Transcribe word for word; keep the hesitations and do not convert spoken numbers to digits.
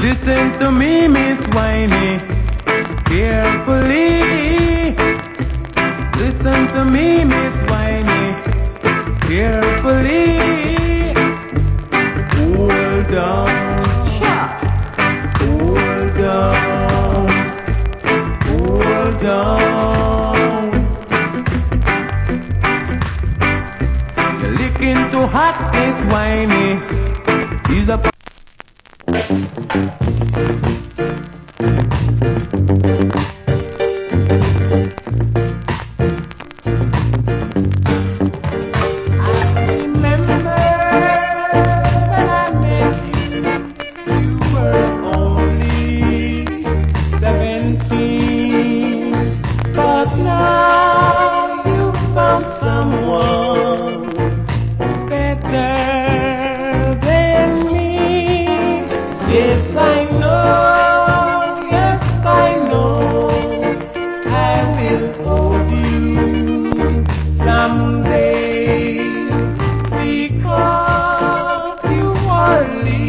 Listen to me, Miss Whiny, carefully. Listen to me, Miss Whiny, carefully. Hold on, hold on, hold on. You're licking too hot, Miss Whiny. He's a